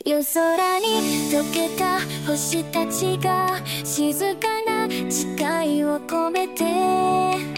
夜空に溶けた星たちが静かな誓いを込めて